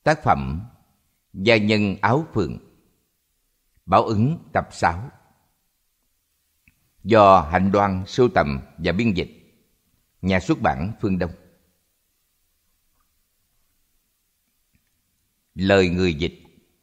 Tác phẩm Gia nhân áo phượng, Báo ứng tập 6, do Hạnh Đoan sưu tầm và biên dịch, nhà xuất bản Phương Đông. Lời người dịch.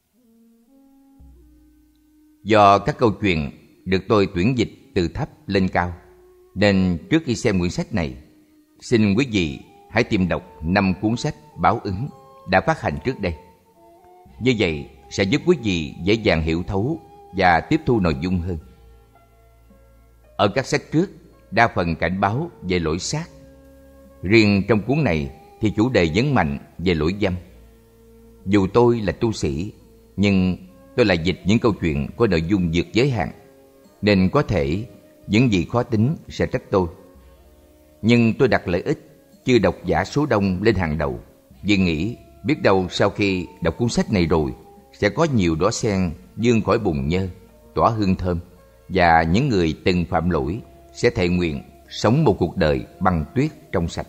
Do các câu chuyện được tôi tuyển dịch từ thấp lên cao, nên trước khi xem quyển sách này, xin quý vị hãy tìm đọc 5 cuốn sách báo ứng đã phát hành trước đây. Như vậy sẽ giúp quý vị dễ dàng hiểu thấu và tiếp thu nội dung hơn. Ở các sách trước, đa phần cảnh báo về lỗi sát. Riêng trong cuốn này thì chủ đề nhấn mạnh về lỗi dâm. Dù tôi là tu sĩ, nhưng tôi lại dịch những câu chuyện có nội dung vượt giới hạn, nên có thể những gì khó tính sẽ trách tôi. Nhưng tôi đặt lợi ích chưa độc giả số đông lên hàng đầu, vì nghĩ biết đâu sau khi đọc cuốn sách này rồi sẽ có nhiều đóa sen vươn khỏi bùn nhơ, tỏa hương thơm, và những người từng phạm lỗi sẽ thệ nguyện sống một cuộc đời băng tuyết trong sạch.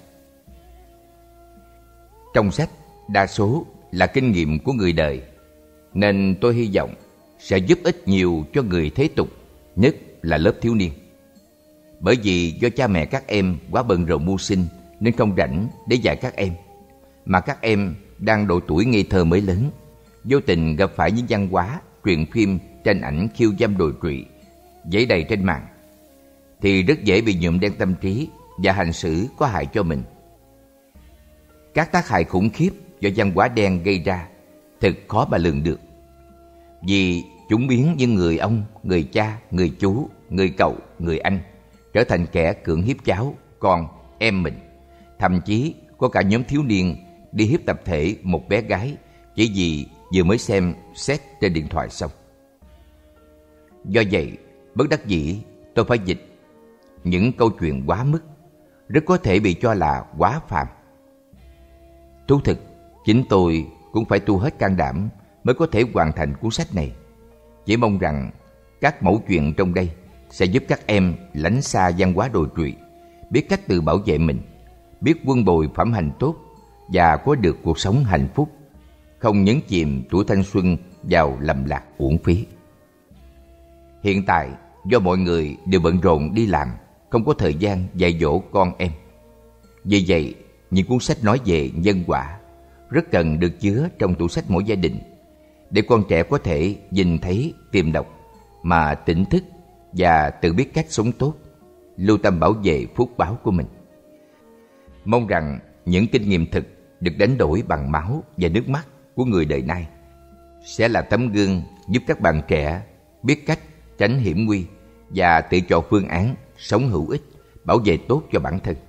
Trong sách đa số là kinh nghiệm của người đời, nên tôi hy vọng sẽ giúp ích nhiều cho người thế tục, nhất là lớp thiếu niên. Bởi vì do cha mẹ các em quá bận rộn mưu sinh nên không rảnh để dạy các em, mà các em đang độ tuổi ngây thơ mới lớn, vô tình gặp phải những văn hóa, truyện phim, tranh ảnh khiêu dâm đồi trụy dấy đầy trên mạng, thì rất dễ bị nhuộm đen tâm trí và hành xử có hại cho mình. Các tác hại khủng khiếp do văn hóa đen gây ra thật khó mà lường được, vì chúng biến những người ông, người cha, người chú, người cậu, người anh trở thành kẻ cưỡng hiếp cháu, con, em mình. Thậm chí có cả nhóm thiếu niên đi hiếp tập thể một bé gái chỉ vì vừa mới xem sex trên điện thoại xong. Do vậy, bất đắc dĩ tôi phải dịch những câu chuyện quá mức, rất có thể bị cho là quá phàm. Thú thực, chính tôi cũng phải tu hết can đảm mới có thể hoàn thành cuốn sách này. Chỉ mong rằng các mẫu chuyện trong đây sẽ giúp các em lánh xa văn hóa đồi trụy, biết cách tự bảo vệ mình, biết vun bồi phẩm hành tốt và có được cuộc sống hạnh phúc, không nhấn chìm tuổi thanh xuân vào lầm lạc uổng phí. Hiện tại, do mọi người đều bận rộn đi làm, không có thời gian dạy dỗ con em. Vì vậy, những cuốn sách nói về nhân quả rất cần được chứa trong tủ sách mỗi gia đình, để con trẻ có thể nhìn thấy, tìm đọc mà tỉnh thức và tự biết cách sống tốt, lưu tâm bảo vệ phúc báo của mình. Mong rằng những kinh nghiệm thực được đánh đổi bằng máu và nước mắt của người đời nay sẽ là tấm gương giúp các bạn trẻ biết cách tránh hiểm nguy và tự chọn phương án sống hữu ích, bảo vệ tốt cho bản thân.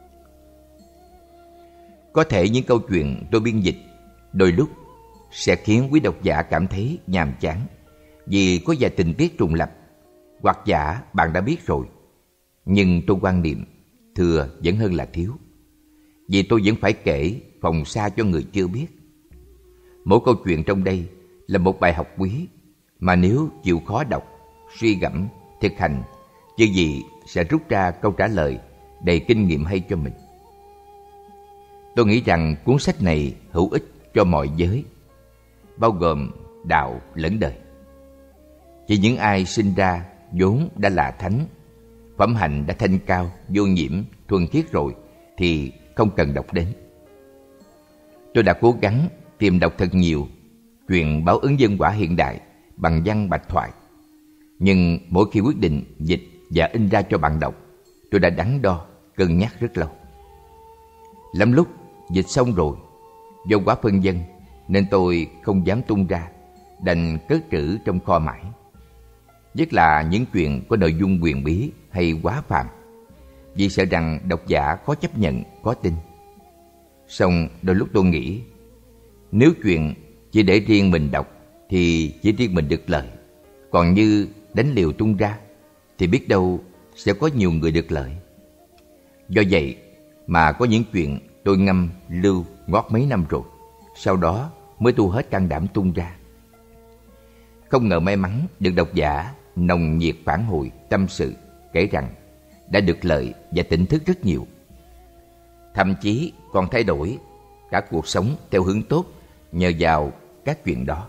Có thể những câu chuyện tôi biên dịch đôi lúc sẽ khiến quý độc giả cảm thấy nhàm chán vì có vài tình tiết trùng lặp, hoặc giả bạn đã biết rồi. Nhưng tôi quan niệm thừa vẫn hơn là thiếu, vì tôi vẫn phải kể phòng xa cho người chưa biết. Mỗi câu chuyện trong đây là một bài học quý mà nếu chịu khó đọc, suy gẫm, thực hành, chưa gì sẽ rút ra câu trả lời đầy kinh nghiệm hay cho mình. Tôi nghĩ rằng cuốn sách này hữu ích cho mọi giới, bao gồm đạo lẫn đời. Chỉ những ai sinh ra vốn đã là thánh, phẩm hạnh đã thanh cao, vô nhiễm, thuần khiết rồi thì không cần đọc đến. Tôi đã cố gắng tìm đọc thật nhiều chuyện báo ứng nhân quả hiện đại bằng văn bạch thoại, nhưng mỗi khi quyết định dịch và in ra cho bạn đọc, tôi đã đắn đo, cân nhắc rất lâu. Lắm lúc dịch xong rồi, do quá phân vân nên tôi không dám tung ra, đành cất trữ trong kho mãi. Nhất là những chuyện có nội dung huyền bí hay quá phàm, vì sợ rằng độc giả khó chấp nhận, khó tin. Song đôi lúc tôi nghĩ, nếu chuyện chỉ để riêng mình đọc thì chỉ riêng mình được lợi, còn như đánh liều tung ra thì biết đâu sẽ có nhiều người được lợi. Do vậy mà có những chuyện tôi ngâm lưu ngót mấy năm rồi, sau đó mới tu hết can đảm tung ra. Không ngờ may mắn được độc giả nồng nhiệt phản hồi, tâm sự, kể rằng đã được lợi và tỉnh thức rất nhiều. Thậm chí còn thay đổi cả cuộc sống theo hướng tốt nhờ vào các chuyện đó.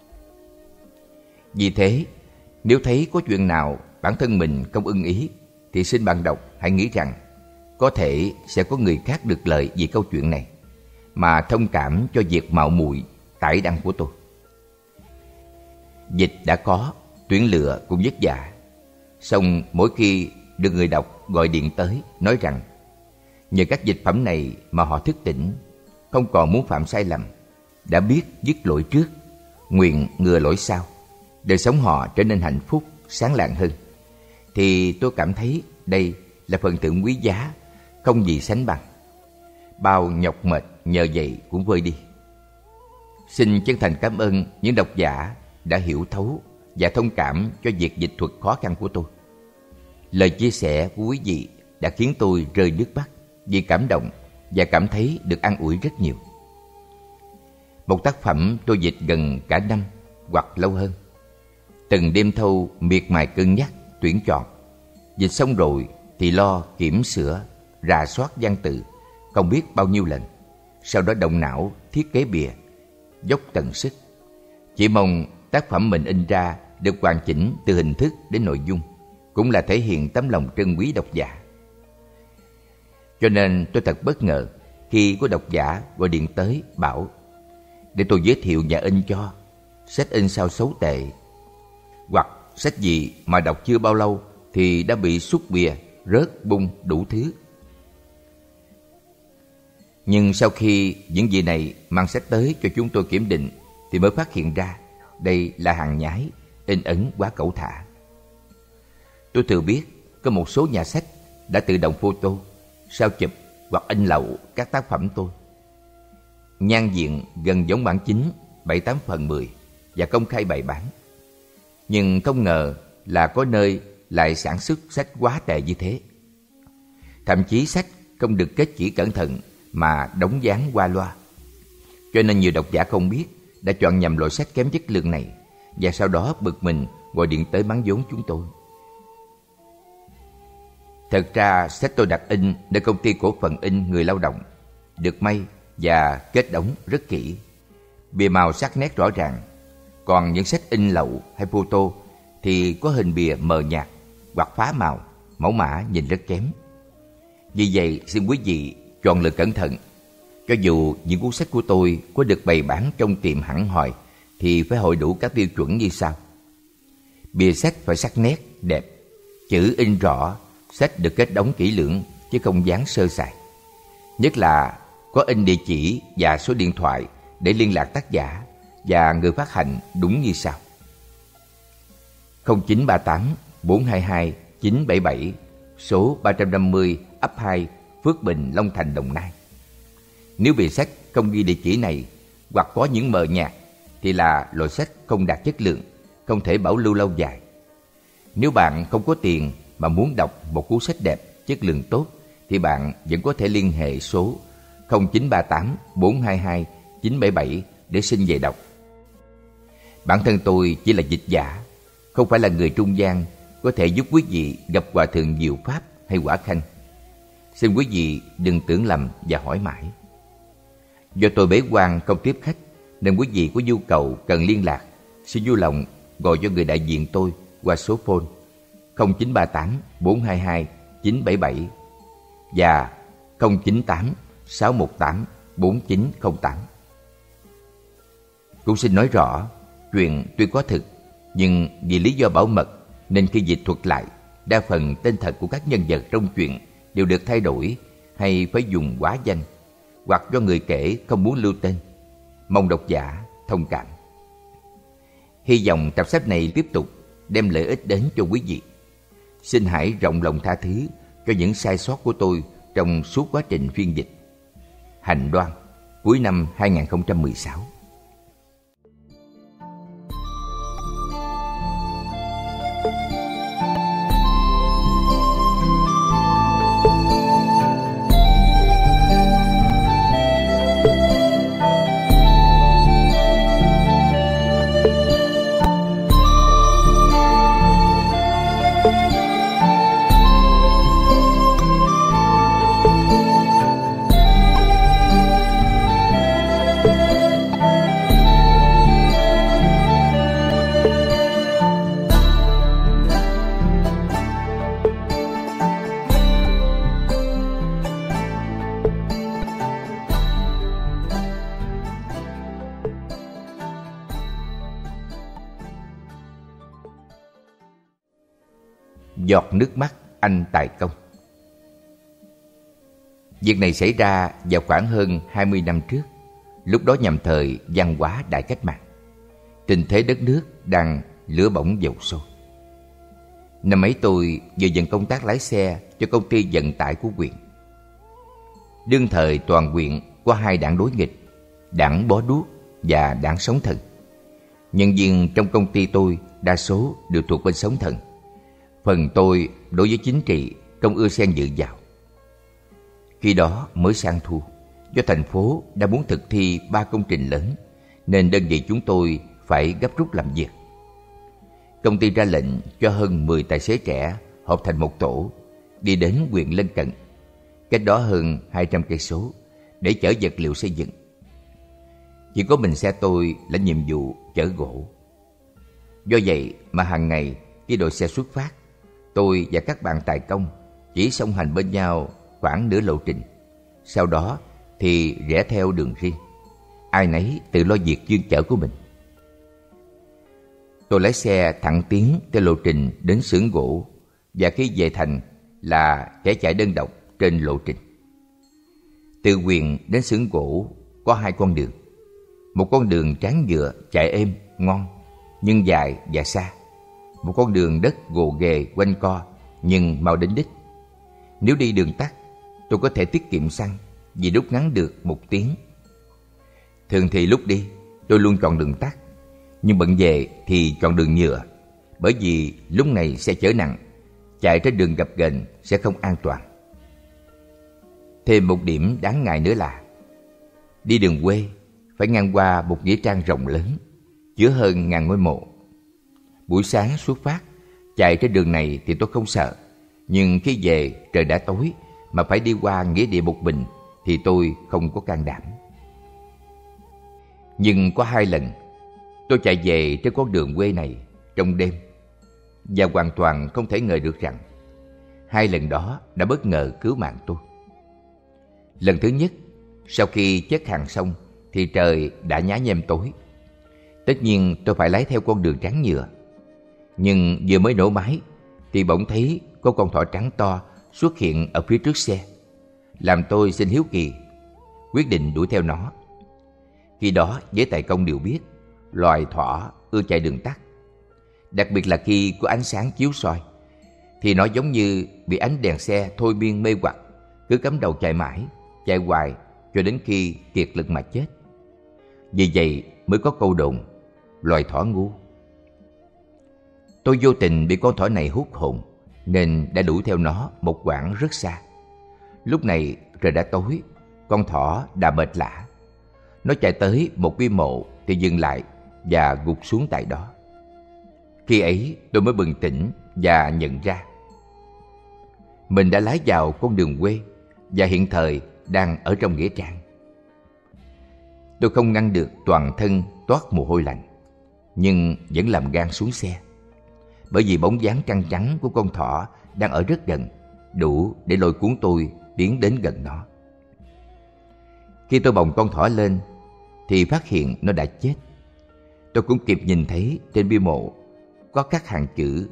Vì thế, nếu thấy có chuyện nào bản thân mình không ưng ý, thì xin bạn đọc hãy nghĩ rằng có thể sẽ có người khác được lợi vì câu chuyện này, mà thông cảm cho việc mạo muội tải đăng của tôi. Dịch đã có, tuyển lựa cũng vất vả. Song mỗi khi được người đọc gọi điện tới nói rằng nhờ các dịch phẩm này mà họ thức tỉnh, không còn muốn phạm sai lầm, đã biết dứt lỗi trước, nguyện ngừa lỗi sau, đời sống họ trở nên hạnh phúc, sáng lạng hơn, thì tôi cảm thấy đây là phần thưởng quý giá, không gì sánh bằng. Bao nhọc mệt nhờ vậy cũng vơi đi. Xin chân thành cảm ơn những độc giả đã hiểu thấu và thông cảm cho việc dịch thuật khó khăn của tôi. Lời chia sẻ của quý vị đã khiến tôi rơi nước mắt vì cảm động và cảm thấy được an ủi rất nhiều. Một tác phẩm tôi dịch gần cả năm hoặc lâu hơn. Từng đêm thâu miệt mài cân nhắc, tuyển chọn. Dịch xong rồi thì lo kiểm sửa, rà soát văn tự không biết bao nhiêu lần. Sau đó động não thiết kế bìa, dốc tận sức. Chỉ mong tác phẩm mình in ra được hoàn chỉnh từ hình thức đến nội dung, cũng là thể hiện tấm lòng trân quý độc giả. Cho nên tôi thật bất ngờ khi có độc giả gọi điện tới bảo để tôi giới thiệu nhà in cho, sách in sao xấu tệ, hoặc sách gì mà đọc chưa bao lâu thì đã bị sút bìa, rớt bung đủ thứ. Nhưng sau khi những vị này mang sách tới cho chúng tôi kiểm định thì mới phát hiện ra đây là hàng nhái, in ấn quá cẩu thả. Tôi thừa biết có một số nhà sách đã tự động photo, sao chụp hoặc in lậu các tác phẩm tôi. Nhan diện gần giống bản chính 7-8/10 và công khai bày bán. Nhưng không ngờ là có nơi lại sản xuất sách quá tệ như thế. Thậm chí sách không được kết chỉ cẩn thận mà đóng dáng qua loa. Cho nên nhiều độc giả không biết đã chọn nhầm loại sách kém chất lượng này, và sau đó bực mình gọi điện tới mắng vốn chúng tôi. Thật ra sách tôi đặt in để công ty cổ phần in Người Lao Động, được may và kết đóng rất kỹ, bìa màu sắc nét rõ ràng. Còn những sách in lậu hay photo thì có hình bìa mờ nhạt hoặc phá màu, mẫu mã nhìn rất kém. Vì vậy xin quý vị chọn lựa cẩn thận. Cho dù những cuốn sách của tôi có được bày bán trong tiệm hẳn hoi thì phải hội đủ các tiêu chuẩn như sau. Bìa sách phải sắc nét, đẹp, chữ in rõ, sách được kết đóng kỹ lưỡng chứ không dán sơ sài. Nhất là có in địa chỉ và số điện thoại để liên lạc tác giả và người phát hành đúng như sau: 0938 422 977, số 350 ấp 2, Phước Bình, Long Thành, Đồng Nai. Nếu bìa sách không ghi địa chỉ này hoặc có những mờ nhạt thì là loại sách không đạt chất lượng, không thể bảo lưu lâu dài. Nếu bạn không có tiền mà muốn đọc một cuốn sách đẹp, chất lượng tốt thì bạn vẫn có thể liên hệ số 0938 422 977 để xin về đọc. Bản thân tôi chỉ là dịch giả, không phải là người trung gian có thể giúp quý vị gặp Hòa Thượng Diệu Pháp hay Quả Khanh. Xin quý vị đừng tưởng lầm và hỏi mãi. Do tôi bế quan không tiếp khách nên quý vị có nhu cầu cần liên lạc, xin vui lòng gọi cho người đại diện tôi qua số phone 0938 422 977 và 098 618 4908. Cũng xin nói rõ, chuyện tuy có thực, nhưng vì lý do bảo mật nên khi dịch thuật lại, đa phần tên thật của các nhân vật trong chuyện đều được thay đổi hay phải dùng hóa danh, hoặc do người kể không muốn lưu tên. Mong độc giả thông cảm. Hy vọng tập sách này tiếp tục đem lợi ích đến cho quý vị. Xin hãy rộng lòng tha thứ cho những sai sót của tôi trong suốt quá trình phiên dịch. Hành Đoan, cuối năm 2016. Giọt nước mắt anh tài công. Việc này xảy ra vào khoảng hơn 20 năm trước. Lúc đó nhằm thời văn hóa đại cách mạng. Tình thế đất nước đang lửa bỏng dầu sôi. Năm ấy tôi vừa nhận công tác lái xe cho công ty vận tải của huyện. Đương thời toàn huyện có 2 đảng đối nghịch, đảng Bó Đuốc và đảng Sống Thần. Nhân viên trong công ty tôi đa số đều thuộc bên Sống Thần. Phần tôi đối với chính trị không ưa xen dự vào. Khi đó mới sang thu, do thành phố đã muốn thực thi 3 công trình lớn, nên đơn vị chúng tôi phải gấp rút làm việc. Công ty ra lệnh cho hơn 10 tài xế trẻ họp thành một tổ, đi đến huyện lân cận, cách đó hơn 200 cây số, để chở vật liệu xây dựng. Chỉ có mình xe tôi lãnh nhiệm vụ chở gỗ. Do vậy mà hàng ngày khi đội xe xuất phát, tôi và các bạn tài công chỉ song hành bên nhau khoảng nửa lộ trình. Sau đó thì rẽ theo đường riêng, ai nấy tự lo việc chuyên chở của mình. Tôi lái xe thẳng tiến theo lộ trình đến xưởng gỗ, và khi về thành là kẻ chạy đơn độc trên lộ trình. Từ huyện đến xưởng gỗ có 2 con đường. Một con đường tráng nhựa chạy êm, ngon, nhưng dài và xa. Một con đường đất gồ ghề quanh co, nhưng mau đến đích. Nếu đi đường tắt, tôi có thể tiết kiệm xăng vì rút ngắn được 1 tiếng. Thường thì lúc đi, tôi luôn chọn đường tắt, nhưng bận về thì chọn đường nhựa, bởi vì lúc này xe chở nặng, chạy trên đường gập ghềnh sẽ không an toàn. Thêm một điểm đáng ngại nữa là đi đường quê phải ngang qua một nghĩa trang rộng lớn, chứa hơn 1000 ngôi mộ. Buổi sáng xuất phát, chạy trên đường này thì tôi không sợ, nhưng khi về trời đã tối mà phải đi qua nghĩa địa một mình thì tôi không có can đảm. Nhưng có 2 lần tôi chạy về trên con đường quê này trong đêm, và hoàn toàn không thể ngờ được rằng 2 lần đó đã bất ngờ cứu mạng tôi. Lần thứ nhất, sau khi chất hàng xong thì trời đã nhá nhem tối. Tất nhiên tôi phải lái theo con đường trắng nhựa. Nhưng vừa mới nổ máy thì bỗng thấy có con thỏ trắng to xuất hiện ở phía trước xe, làm tôi sinh hiếu kỳ, quyết định đuổi theo nó. Khi đó giới tài công đều biết loài thỏ ưa chạy đường tắt, đặc biệt là khi có ánh sáng chiếu soi, thì nó giống như bị ánh đèn xe thôi miên mê hoặc, cứ cắm đầu chạy mãi, chạy hoài cho đến khi kiệt lực mà chết. Vì vậy mới có câu đồn loài thỏ ngu. Tôi vô tình bị con thỏ này hút hồn, nên đã đuổi theo nó một quãng rất xa. Lúc này trời đã tối, con thỏ đã mệt lả. Nó chạy tới một cái mộ thì dừng lại và gục xuống tại đó. Khi ấy tôi mới bừng tỉnh và nhận ra mình đã lái vào con đường quê và hiện thời đang ở trong nghĩa trang. Tôi không ngăn được toàn thân toát mồ hôi lạnh, nhưng vẫn làm gan xuống xe, bởi vì bóng dáng trăng trắng của con thỏ đang ở rất gần, đủ để lôi cuốn tôi tiến đến gần nó. Khi tôi bồng con thỏ lên thì phát hiện nó đã chết. Tôi cũng kịp nhìn thấy trên bia mộ có các hàng chữ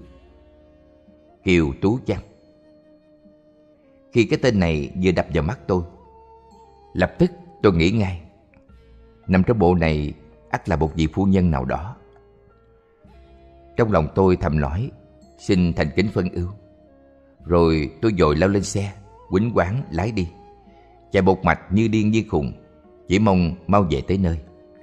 Kiều Tú Văn. Khi cái tên này vừa đập vào mắt tôi, lập tức tôi nghĩ ngay, nằm trong bộ này ắt là một vị phu nhân nào đó. Trong lòng tôi thầm nói xin thành kính phân ưu. Rồi tôi vội lao lên xe, huýnh hoáng lái đi, chạy một mạch như điên như khùng, chỉ mong mau về tới nơi.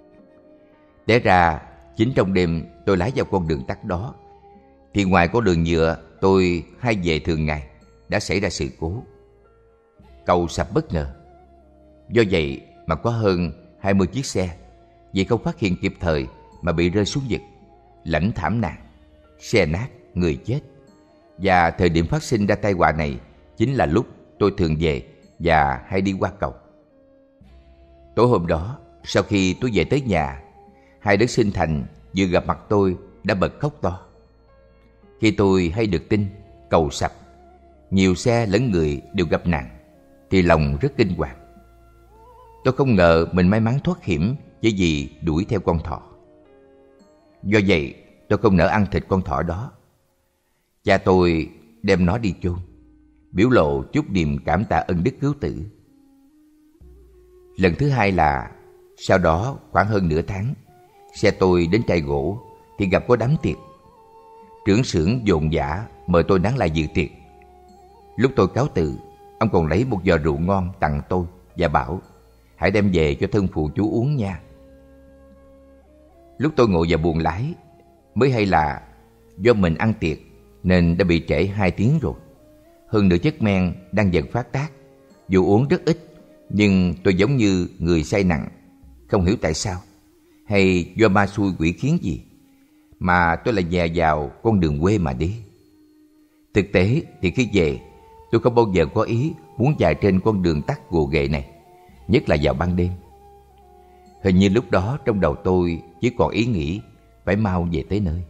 Té ra chính trong đêm tôi lái vào con đường tắt đó, thì ngoài con đường nhựa tôi hay về thường ngày đã xảy ra sự cố. Cầu sập bất ngờ. Do vậy mà có hơn 20 chiếc xe vì không phát hiện kịp thời mà bị rơi xuống vực, lãnh thảm nạn, xe nát, người chết. Và thời điểm phát sinh ra tai họa này chính là lúc tôi thường về và hay đi qua cầu. Tối hôm đó, sau khi tôi về tới nhà, hai đứa sinh thành vừa gặp mặt tôi đã bật khóc to. Khi tôi hay được tin cầu sập, nhiều xe lẫn người đều gặp nạn, thì lòng rất kinh hoàng. Tôi không ngờ mình may mắn thoát hiểm chỉ vì đuổi theo con thỏ. Do vậy tôi không nỡ ăn thịt con thỏ đó. Cha tôi đem nó đi chôn, biểu lộ chút niềm cảm tạ ân đức cứu tử. Lần thứ hai là sau đó khoảng hơn nửa tháng, xe tôi đến trại gỗ thì gặp có đám tiệc. Trưởng xưởng dồn dã mời tôi nán lại dự tiệc. Lúc tôi cáo từ, ông còn lấy một giò rượu ngon tặng tôi và bảo hãy đem về cho thân phụ chú uống nha. Lúc tôi ngồi vào buồng lái mới hay là do mình ăn tiệc nên đã bị trễ 2 tiếng rồi. Hơn nữa chất men đang dần phát tác. Dù uống rất ít nhưng tôi giống như người say nặng, không hiểu tại sao, hay do ma xui quỷ khiến gì mà tôi lại dè vào con đường quê mà đi. Thực tế thì khi về, tôi không bao giờ có ý muốn chạy trên con đường tắt gồ ghề này, nhất là vào ban đêm. Hình như lúc đó trong đầu tôi chỉ còn ý nghĩ phải mau về tới nơi.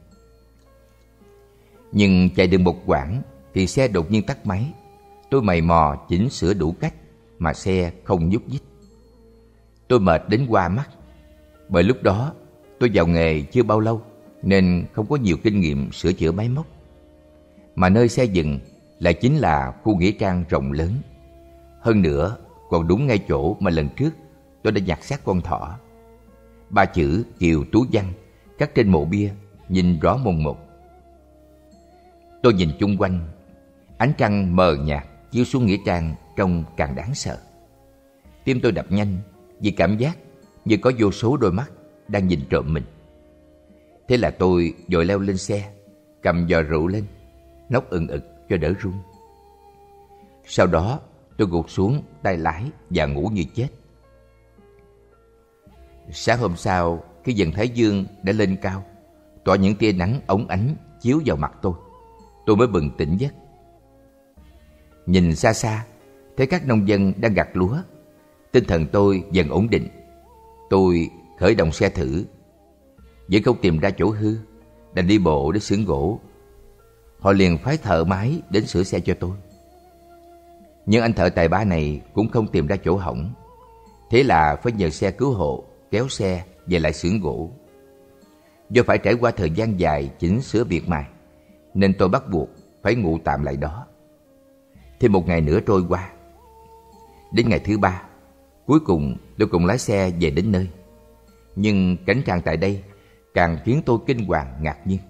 Nhưng chạy được một quãng thì xe đột nhiên tắt máy. Tôi mày mò chỉnh sửa đủ cách mà xe không nhúc nhích. Tôi mệt đến hoa mắt. Bởi lúc đó tôi vào nghề chưa bao lâu nên không có nhiều kinh nghiệm sửa chữa máy móc. Mà nơi xe dừng lại chính là khu nghĩa trang rộng lớn. Hơn nữa còn đúng ngay chỗ mà lần trước tôi đã nhặt xác con thỏ. 3 chữ Kiều Tú Văn khắc trên mộ bia nhìn rõ mồn một. Tôi nhìn chung quanh, ánh trăng mờ nhạt chiếu xuống nghĩa trang trông càng đáng sợ. Tim tôi đập nhanh vì cảm giác như có vô số đôi mắt đang nhìn trộm mình. Thế là tôi vội leo lên xe, cầm giò rượu lên, nốc ừng ực cho đỡ run. Sau đó tôi gục xuống tay lái và ngủ như chết. Sáng hôm sau, khi dần thái dương đã lên cao, tỏa những tia nắng óng ánh chiếu vào mặt tôi mới bừng tỉnh giấc. Nhìn xa xa, thấy các nông dân đang gặt lúa. Tinh thần tôi dần ổn định. Tôi khởi động xe thử. Vẫn không tìm ra chỗ hư, đành đi bộ đến xưởng gỗ. Họ liền phái thợ máy đến sửa xe cho tôi. Nhưng anh thợ tài ba này cũng không tìm ra chỗ hỏng. Thế là phải nhờ xe cứu hộ kéo xe về lại xưởng gỗ. Do phải trải qua thời gian dài chỉnh sửa việc mài nên tôi bắt buộc phải ngủ tạm lại đó. Thêm một ngày nữa trôi qua. Đến ngày thứ 3, cuối cùng tôi cùng lái xe về đến nơi. Nhưng cảnh trạng tại đây càng khiến tôi kinh hoàng ngạc nhiên.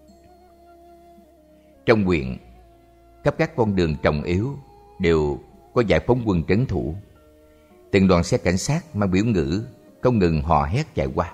Trong huyện, khắp các con đường trọng yếu đều có giải phóng quân trấn thủ. Từng đoàn xe cảnh sát mang biểu ngữ không ngừng hò hét chạy qua.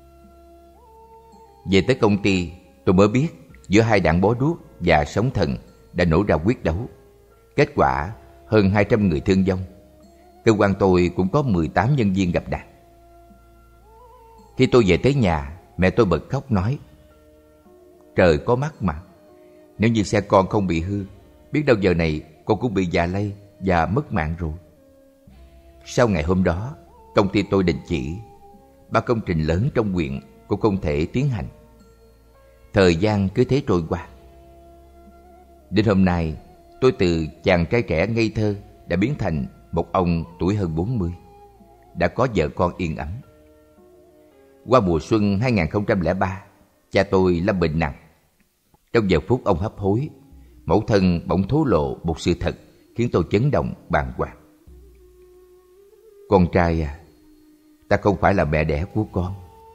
Về tới công ty, tôi mới biết giữa hai đạn bó đuốc và sóng thần đã nổ ra quyết đấu. Kết quả hơn 200 người thương vong. Cơ quan tôi cũng có 18 nhân viên gặp nạn. Khi tôi về tới nhà, mẹ tôi bật khóc nói: trời có mắt mà, nếu như xe con không bị hư, biết đâu giờ này con cũng bị già lây và mất mạng rồi. Sau ngày hôm đó, công ty tôi đình chỉ. 3 công trình lớn trong huyện cũng không thể tiến hành. Thời gian cứ thế trôi qua. Đến hôm nay, tôi từ chàng trai trẻ ngây thơ đã biến thành một ông tuổi hơn 40, đã có vợ con yên ấm. Qua mùa xuân 2003, cha tôi lâm bệnh nặng. Trong giờ phút ông hấp hối, mẫu thân bỗng thổ lộ một sự thật khiến tôi chấn động bàng hoàng. Con trai à, ta không phải là mẹ đẻ của con.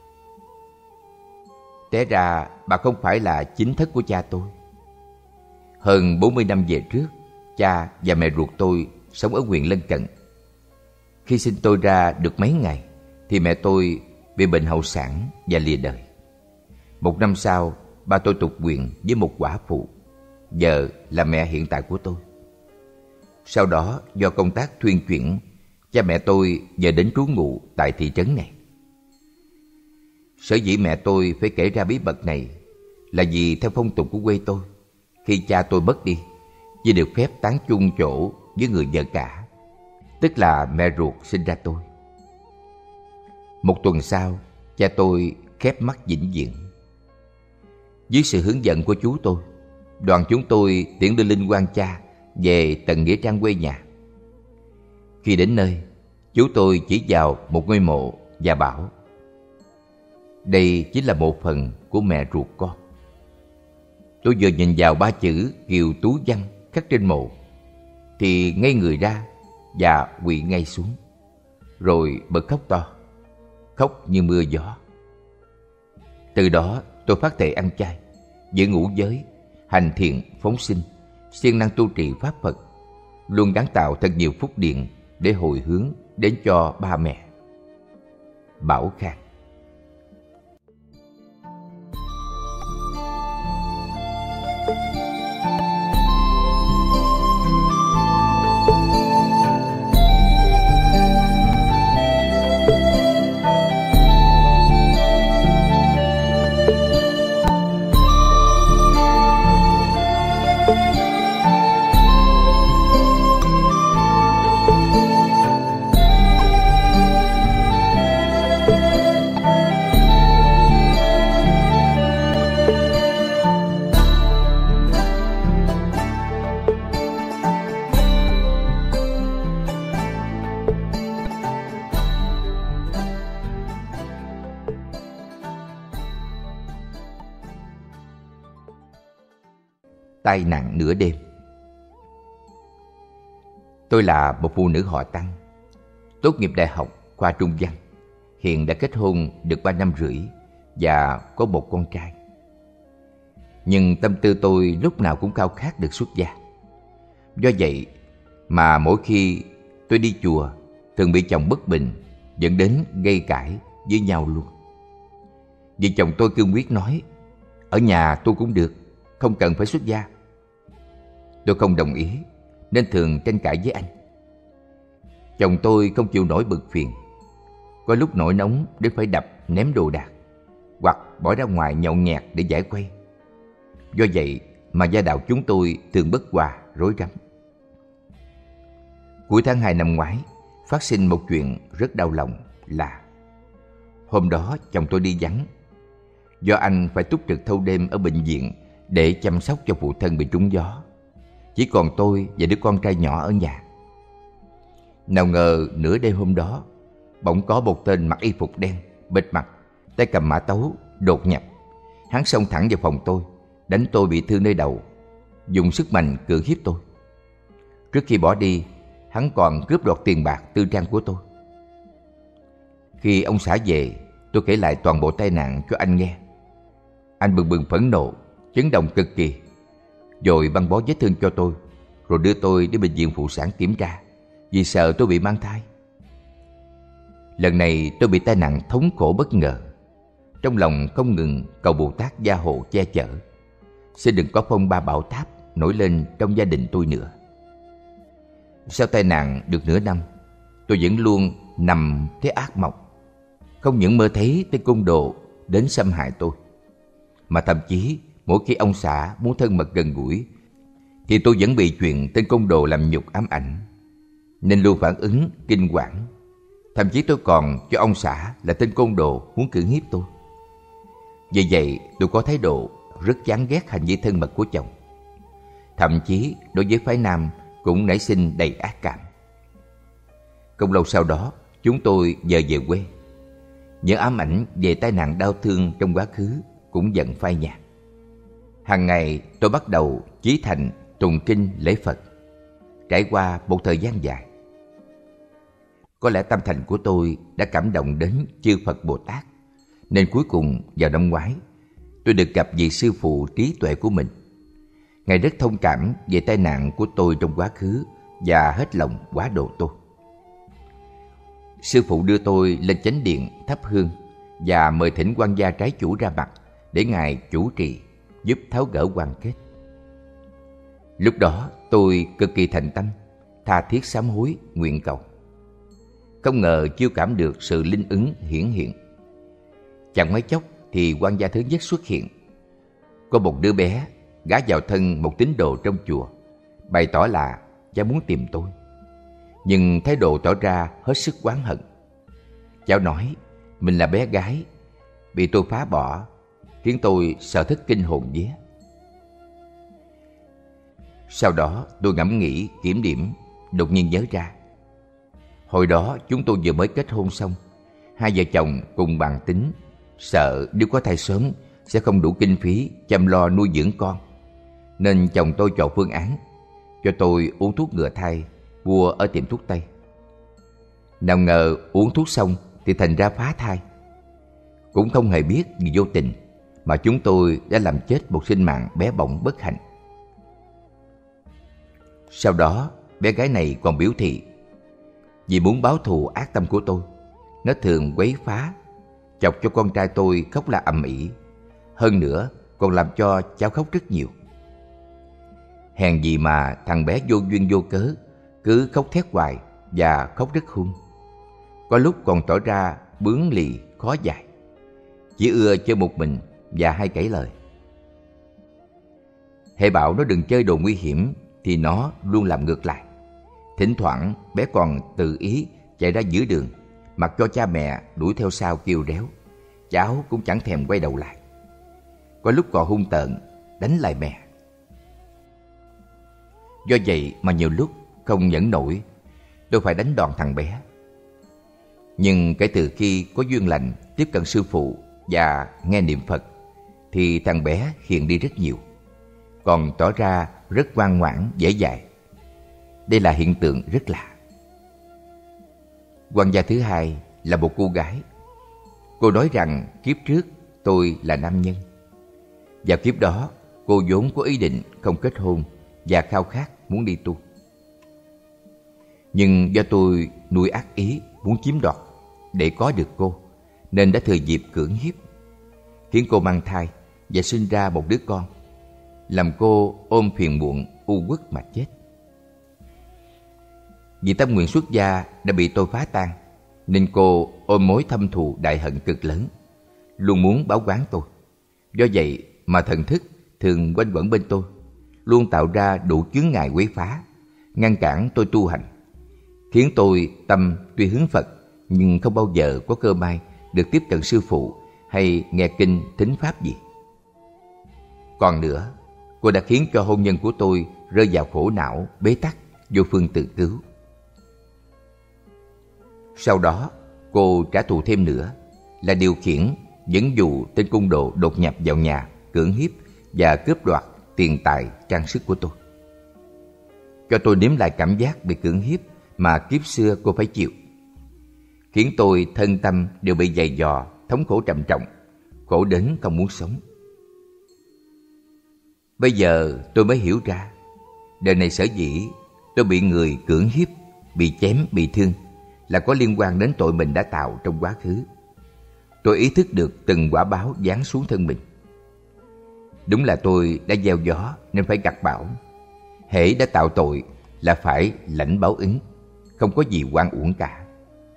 Té ra bà không phải là chính thất của cha tôi. Hơn 40 năm về trước, cha và mẹ ruột tôi sống ở huyện lân cận. Khi sinh tôi ra được mấy ngày thì mẹ tôi bị bệnh hậu sản và lìa đời. 1 năm sau, ba tôi tục huyện với một quả phụ, vợ là mẹ hiện tại của tôi. Sau đó do công tác thuyên chuyển, cha mẹ tôi về đến trú ngụ tại thị trấn này. Sở dĩ mẹ tôi phải kể ra bí mật này là vì theo phong tục của quê tôi, khi cha tôi mất đi, chỉ được phép táng chung chỗ với người vợ cả, tức là mẹ ruột sinh ra tôi. 1 tuần sau, cha tôi khép mắt vĩnh viễn. Dưới sự hướng dẫn của chú tôi, đoàn chúng tôi tiễn đưa linh quan cha về tận nghĩa trang quê nhà. Khi đến nơi, chú tôi chỉ vào một ngôi mộ và bảo: đây chính là mộ phần của mẹ ruột con. Tôi vừa nhìn vào 3 chữ Kiều Tú Văn khắc trên mộ thì ngây người ra và quỳ ngay xuống, rồi bật khóc to, khóc như mưa gió. Từ đó tôi phát thệ ăn chay, giữ ngũ giới, hành thiện phóng sinh, siêng năng tu trì pháp Phật, luôn gắng tạo thật nhiều phúc điền để hồi hướng đến cho ba mẹ. Bảo Khang. Tai nạn nửa đêm. Tôi là một phụ nữ họ Tăng, tốt nghiệp đại học khoa Trung văn, hiện đã kết hôn được 3 năm rưỡi và có một con trai. Nhưng tâm tư tôi lúc nào cũng khao khát được xuất gia. Do vậy mà mỗi khi tôi đi chùa thường bị chồng bất bình, dẫn đến gây cãi với nhau luôn. Vì chồng tôi cương quyết nói, ở nhà tôi cũng được, không cần phải xuất gia. Tôi không đồng ý nên thường tranh cãi với anh. Chồng tôi không chịu nổi bực phiền, có lúc nổi nóng đến phải đập ném đồ đạc hoặc bỏ ra ngoài nhậu nhẹt để giải khuây. Do vậy mà gia đạo chúng tôi thường bất hòa, rối rắm. Cuối tháng 2 năm ngoái phát sinh một chuyện rất đau lòng là hôm đó chồng tôi đi vắng. Do anh phải túc trực thâu đêm ở bệnh viện để chăm sóc cho phụ thân bị trúng gió, chỉ còn tôi và đứa con trai nhỏ ở nhà. Nào ngờ nửa đêm hôm đó, bỗng có một tên mặc y phục đen, bịt mặt, tay cầm mã tấu, đột nhập. Hắn xông thẳng vào phòng tôi, đánh tôi bị thương nơi đầu, dùng sức mạnh cưỡng hiếp tôi. Trước khi bỏ đi, hắn còn cướp đoạt tiền bạc tư trang của tôi. Khi ông xã về, tôi kể lại toàn bộ tai nạn cho anh nghe. Anh bừng bừng phẫn nộ, chấn động cực kỳ, rồi băng bó vết thương cho tôi, rồi đưa tôi đến bệnh viện phụ sản kiểm tra vì sợ tôi bị mang thai. Lần này tôi bị tai nạn thống khổ bất ngờ, trong lòng không ngừng cầu Bồ Tát gia hộ che chở, xin đừng có phong ba bão táp nổi lên trong gia đình tôi nữa. Sau tai nạn được nửa năm, tôi vẫn luôn nằm thấy ác mộng, không những mơ thấy tên côn đồ đến xâm hại tôi, mà thậm chí mỗi khi ông xã muốn thân mật gần gũi thì tôi vẫn bị chuyện tên côn đồ làm nhục ám ảnh, nên luôn phản ứng kinh hoàng. Thậm chí tôi còn cho ông xã là tên côn đồ muốn cưỡng hiếp tôi. Vì vậy tôi có thái độ rất chán ghét hành vi thân mật của chồng. Thậm chí đối với phái nam cũng nảy sinh đầy ác cảm. Không lâu sau đó chúng tôi dời về quê. Những ám ảnh về tai nạn đau thương trong quá khứ cũng dần phai nhạt. Hàng ngày tôi bắt đầu chí thành tụng kinh lễ Phật. Trải qua một thời gian dài, có lẽ tâm thành của tôi đã cảm động đến chư Phật Bồ Tát, nên cuối cùng vào năm ngoái tôi được gặp vị sư phụ trí tuệ của mình. Ngài rất thông cảm về tai nạn của tôi trong quá khứ và hết lòng quá độ tôi. Sư phụ đưa tôi lên chánh điện thắp hương và mời thỉnh quan gia trái chủ ra mặt để Ngài chủ trì giúp tháo gỡ oan kết. Lúc đó tôi cực kỳ thành tâm, tha thiết sám hối nguyện cầu. Không ngờ chiêu cảm được sự linh ứng hiển hiện. Chẳng mấy chốc thì quan gia thứ nhất xuất hiện. Có một đứa bé gả vào thân một tín đồ trong chùa, bày tỏ là cháu muốn tìm tôi, nhưng thái độ tỏ ra hết sức oán hận. Cháu nói mình là bé gái, bị tôi phá bỏ, khiến tôi sợ thất kinh hồn vía. Sau đó tôi ngẫm nghĩ kiểm điểm, đột nhiên nhớ ra. Hồi đó chúng tôi vừa mới kết hôn xong, hai vợ chồng cùng bàn tính sợ nếu có thai sớm sẽ không đủ kinh phí chăm lo nuôi dưỡng con, nên chồng tôi chọn phương án cho tôi uống thuốc ngừa thai mua ở tiệm thuốc Tây. Nào ngờ uống thuốc xong thì thành ra phá thai. Cũng không hề biết vì vô tình mà chúng tôi đã làm chết một sinh mạng bé bỏng bất hạnh. Sau đó bé gái này còn biểu thị vì muốn báo thù ác tâm của tôi, nó thường quấy phá, chọc cho con trai tôi khóc la ầm ĩ. Hơn nữa còn làm cho cháu khóc rất nhiều. Hèn gì mà thằng bé vô duyên vô cớ cứ khóc thét hoài và khóc rất hung. Có lúc còn tỏ ra bướng lì khó dạy, chỉ ưa chơi một mình và hay cãi lời. Hễ bảo nó đừng chơi đồ nguy hiểm thì nó luôn làm ngược lại. Thỉnh thoảng bé còn tự ý chạy ra giữa đường, mặc cho cha mẹ đuổi theo sau kêu réo. Cháu cũng chẳng thèm quay đầu lại. Có lúc còn hung tợn đánh lại mẹ. Do vậy mà nhiều lúc không nhẫn nổi, tôi phải đánh đòn thằng bé. Nhưng kể từ khi có duyên lành tiếp cận sư phụ và nghe niệm Phật thì thằng bé hiền đi rất nhiều, còn tỏ ra rất ngoan ngoãn dễ dạy. Đây là hiện tượng rất lạ. Quan gia thứ hai là một cô gái. Cô nói rằng kiếp trước tôi là nam nhân. Vào kiếp đó cô vốn có ý định không kết hôn và khao khát muốn đi tu. Nhưng do tôi nuôi ác ý muốn chiếm đoạt để có được cô, nên đã thừa dịp cưỡng hiếp, khiến cô mang thai và sinh ra một đứa con, làm cô ôm phiền muộn u uất mà chết. Vì tâm nguyện xuất gia đã bị tôi phá tan, nên cô ôm mối thâm thù đại hận cực lớn, luôn muốn báo oán tôi. Do vậy mà thần thức thường quanh quẩn bên tôi, luôn tạo ra đủ chướng ngại quấy phá, ngăn cản tôi tu hành, khiến tôi tâm tuy hướng Phật nhưng không bao giờ có cơ may được tiếp cận sư phụ hay nghe kinh thính pháp gì. Còn nữa, cô đã khiến cho hôn nhân của tôi rơi vào khổ não, bế tắc, vô phương tự cứu. Sau đó, cô trả thù thêm nữa là điều khiển dẫn dụ tên côn đồ đột nhập vào nhà, cưỡng hiếp và cướp đoạt tiền tài trang sức của tôi, cho tôi nếm lại cảm giác bị cưỡng hiếp mà kiếp xưa cô phải chịu, khiến tôi thân tâm đều bị dày dò, thống khổ trầm trọng, khổ đến không muốn sống. Bây giờ tôi mới hiểu ra, đời này sở dĩ tôi bị người cưỡng hiếp, bị chém, bị thương là có liên quan đến tội mình đã tạo trong quá khứ. Tôi ý thức được từng quả báo giáng xuống thân mình. Đúng là tôi đã gieo gió nên phải gặt bão. Hễ đã tạo tội là phải lãnh báo ứng, không có gì oan uổng cả.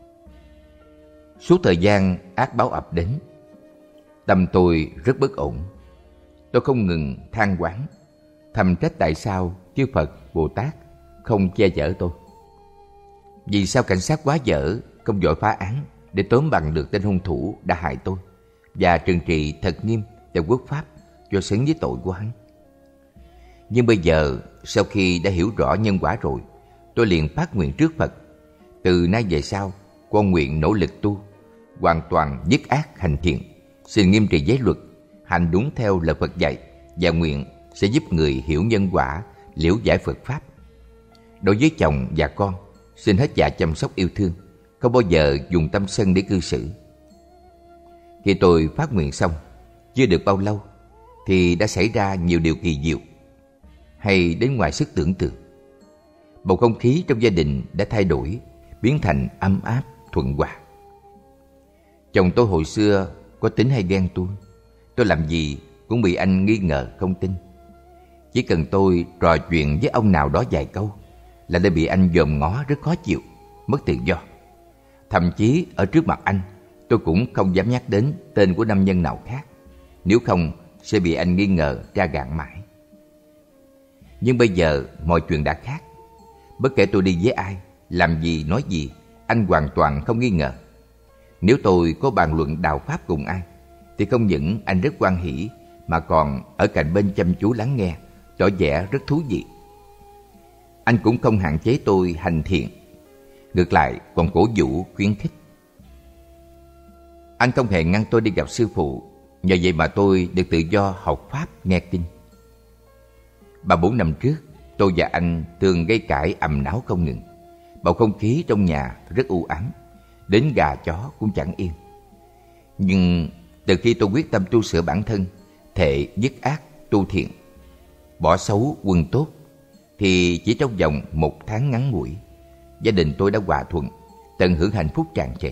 Suốt thời gian ác báo ập đến, tâm tôi rất bất ổn. Tôi không ngừng than oán, thầm trách tại sao chư Phật, Bồ Tát không che chở tôi. Vì sao cảnh sát quá dở không vội phá án để tóm bằng được tên hung thủ đã hại tôi và trừng trị thật nghiêm theo quốc pháp cho xứng với tội của hắn. Nhưng bây giờ, sau khi đã hiểu rõ nhân quả rồi, tôi liền phát nguyện trước Phật: từ nay về sau, con nguyện nỗ lực tu, hoàn toàn dứt ác hành thiện, xin nghiêm trì giới luật, hành đúng theo lời Phật dạy, và nguyện sẽ giúp người hiểu nhân quả, liễu giải Phật pháp. Đối với chồng và con, xin hết dạ chăm sóc yêu thương, không bao giờ dùng tâm sân để cư xử. Khi tôi phát nguyện xong, chưa được bao lâu thì đã xảy ra nhiều điều kỳ diệu, hay đến ngoài sức tưởng tượng. Bầu không khí trong gia đình đã thay đổi, biến thành ấm áp, thuận hòa. Chồng tôi hồi xưa có tính hay ghen tuông, tôi làm gì cũng bị anh nghi ngờ không tin. Chỉ cần tôi trò chuyện với ông nào đó vài câu là đã bị anh dòm ngó rất khó chịu, mất tự do. Thậm chí ở trước mặt anh, tôi cũng không dám nhắc đến tên của nam nhân nào khác, nếu không sẽ bị anh nghi ngờ tra gạn mãi. Nhưng bây giờ mọi chuyện đã khác. Bất kể tôi đi với ai, làm gì, nói gì, anh hoàn toàn không nghi ngờ. Nếu tôi có bàn luận đạo pháp cùng ai, thì không những anh rất hoan hỉ, mà còn ở cạnh bên chăm chú lắng nghe, tỏ vẻ rất thú vị. Anh cũng không hạn chế tôi hành thiện, ngược lại còn cổ vũ khuyến khích. Anh không hề ngăn tôi đi gặp sư phụ, nhờ vậy mà tôi được tự do học pháp nghe kinh. 3-4 năm trước, tôi và anh thường gây cãi ầm náo không ngừng. Bầu không khí trong nhà rất u ám, đến gà chó cũng chẳng yên. Nhưng từ khi tôi quyết tâm tu sửa bản thân, thệ dứt ác tu thiện, bỏ xấu quân tốt, thì chỉ trong vòng 1 tháng ngắn ngủi, gia đình tôi đã hòa thuận, tận hưởng hạnh phúc tràn trề.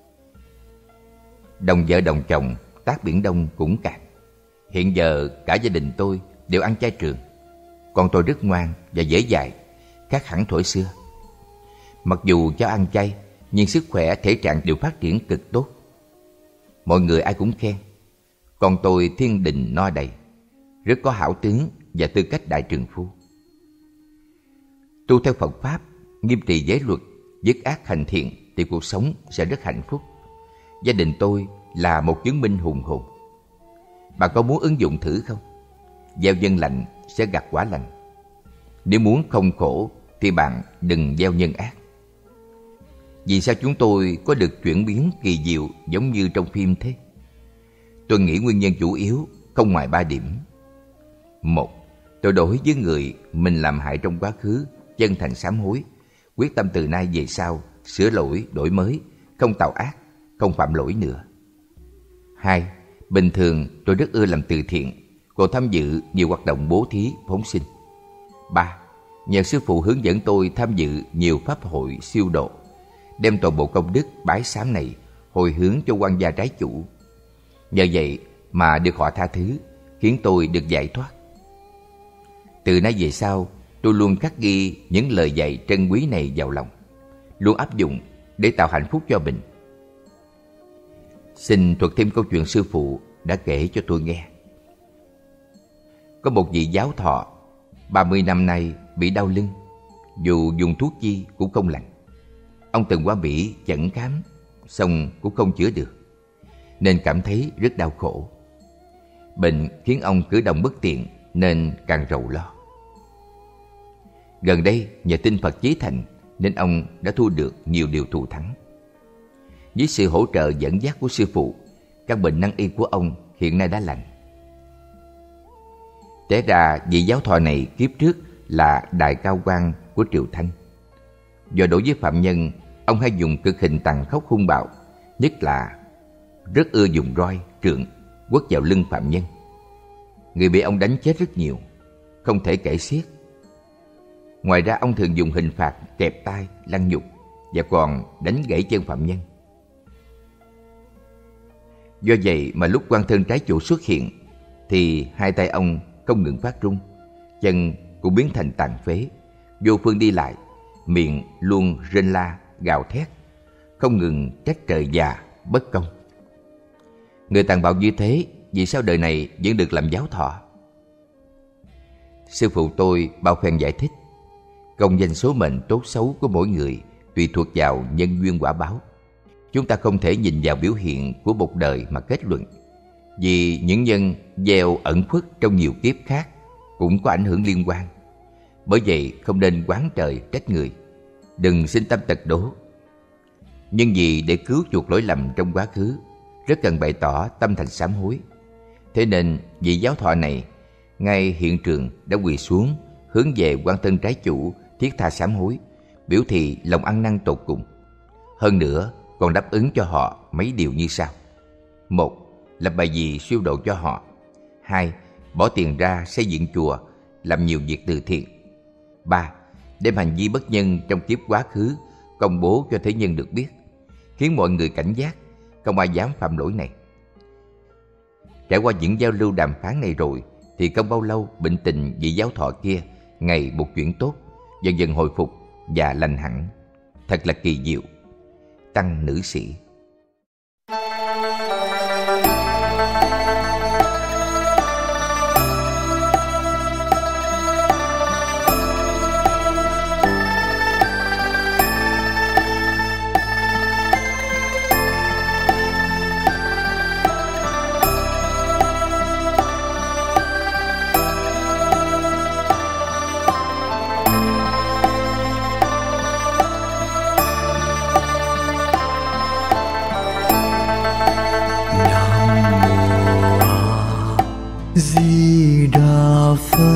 Đồng vợ đồng chồng, tát biển Đông cũng cạn. Hiện giờ cả gia đình tôi đều ăn chay trường. Con tôi rất ngoan và dễ dạy, khác hẳn thuở xưa. Mặc dù cháu ăn chay, nhưng sức khỏe thể trạng đều phát triển cực tốt. Mọi người ai cũng khen. Con tôi thiên đình no đầy, rất có hảo tướng và tư cách đại trượng phu. Tu theo Phật Pháp, nghiêm trì giới luật, dứt ác hành thiện thì cuộc sống sẽ rất hạnh phúc. Gia đình tôi là một chứng minh hùng hồn. Bạn có muốn ứng dụng thử không? Gieo nhân lành sẽ gặt quả lành. Nếu muốn không khổ thì bạn đừng gieo nhân ác. Vì sao chúng tôi có được chuyển biến kỳ diệu giống như trong phim thế? Tôi nghĩ nguyên nhân chủ yếu không ngoài 3 điểm. 1. Tôi đối với người mình làm hại trong quá khứ chân thành sám hối, quyết tâm từ nay về sau sửa lỗi, đổi mới, không tạo ác, không phạm lỗi nữa. 2. Bình thường tôi rất ưa làm từ thiện, còn tham dự nhiều hoạt động bố thí, phóng sinh. 3. Nhờ sư phụ hướng dẫn tôi tham dự nhiều pháp hội siêu độ, đem toàn bộ công đức bái sám này hồi hướng cho quan gia trái chủ. Nhờ vậy mà được họ tha thứ, khiến tôi được giải thoát. Từ nay về sau, tôi luôn khắc ghi những lời dạy trân quý này vào lòng, luôn áp dụng để tạo hạnh phúc cho mình. Xin thuật thêm câu chuyện sư phụ đã kể cho tôi nghe. Có một vị giáo thọ 30 năm nay bị đau lưng, dù dùng thuốc chi cũng không lành. Ông từng qua Mỹ chẩn khám, xong cũng không chữa được, nên cảm thấy rất đau khổ. Bệnh khiến ông cử động bất tiện nên càng rầu lo. Gần đây nhờ tin Phật chí thành nên ông đã thu được nhiều điều thù thắng. Với sự hỗ trợ dẫn dắt của sư phụ, căn bệnh nan y của ông hiện nay đã lành. Té ra vị giáo thọ này kiếp trước là đại cao quan của Triều Thanh. Do đối với phạm nhân, ông hay dùng cực hình tàn khốc hung bạo, nhất là rất ưa dùng roi, trượng quất vào lưng phạm nhân. Người bị ông đánh chết rất nhiều, không thể kể xiết. Ngoài ra ông thường dùng hình phạt kẹp tay, lăng nhục và còn đánh gãy chân phạm nhân. Do vậy mà lúc quan thân trái chủ xuất hiện thì hai tay ông không ngừng phát run, chân cũng biến thành tàn phế, vô phương đi lại, miệng luôn rên la, gào thét, không ngừng trách trời già, bất công. Người tàn bạo như thế, vì sao đời này vẫn được làm giáo thọ? Sư phụ tôi bao khen giải thích, công danh số mệnh tốt xấu của mỗi người tùy thuộc vào nhân duyên quả báo. Chúng ta không thể nhìn vào biểu hiện của một đời mà kết luận, vì những nhân gieo ẩn khuất trong nhiều kiếp khác cũng có ảnh hưởng liên quan. Bởi vậy không nên oán trời trách người, đừng sinh tâm tật đố. Nhưng vì để cứu chuộc lỗi lầm trong quá khứ, rất cần bày tỏ tâm thành sám hối. Thế nên vị giáo thọ này ngay hiện trường đã quỳ xuống hướng về quan thân trái chủ thiết tha sám hối, biểu thị lòng ăn năn tột cùng. Hơn nữa còn đáp ứng cho họ mấy điều như sau: 1. Lập bài vị siêu độ cho họ. 2. Bỏ tiền ra xây dựng chùa, làm nhiều việc từ thiện. 3. Đem hành vi bất nhân trong kiếp quá khứ công bố cho thế nhân được biết, khiến mọi người cảnh giác, không ai dám phạm lỗi này. Trải qua những giao lưu đàm phán này rồi thì không bao lâu bệnh tình vị giáo thọ kia ngày một chuyển tốt, dần dần hồi phục và lành hẳn. Thật là kỳ diệu. Tăng nữ sĩ. Di Đà Phật.